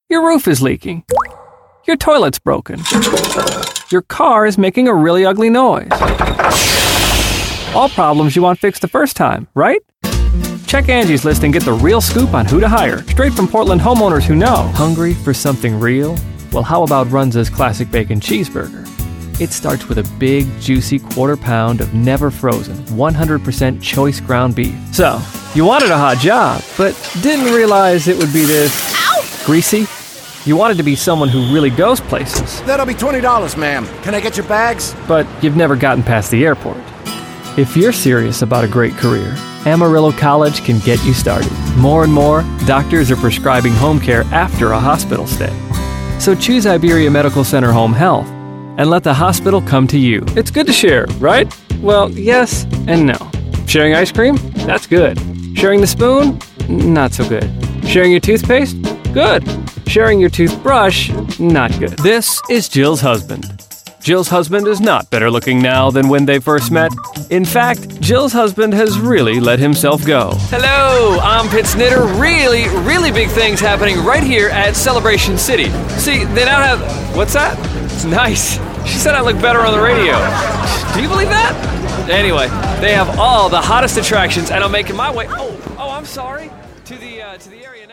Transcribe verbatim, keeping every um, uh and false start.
Your roof is leaking. Your toilet's broken. Your car is making a really ugly noise. All problems you want fixed the first time, right? Check Angie's List and get the real scoop on who to hire, straight from Portland homeowners who know. Hungry for something real? Well, how about Runza's Classic Bacon Cheeseburger? It starts with a big, juicy quarter pound of never frozen, one hundred percent choice ground beef. So, you wanted a hot job, but didn't realize it would be this... Ow! Greasy? You wanted to be someone who really goes places. That'll be twenty dollars, ma'am. Can I get your bags? But you've never gotten past the airport. If you're serious about a great career, Amarillo College can get you started. More and more, doctors are prescribing home care after a hospital stay. So choose Iberia Medical Center Home Health and let the hospital come to you. It's good to share, right? Well, yes and no. Sharing ice cream? That's good. Sharing the spoon? Not so good. Sharing your toothpaste? Good. Sharing your toothbrush? Not good. This is Jill's husband. Jill's husband is not better looking now than when they first met. In fact, Jill's husband has really let himself go. Hello, I'm Pitts Knitter. Really, really big things happening right here at Celebration City. See, they now have... What's that? It's nice. She said I look better on the radio. Do you believe that? Anyway, they have all the hottest attractions, and I'm making my way... Oh, oh, I'm sorry. To the, uh, to the area...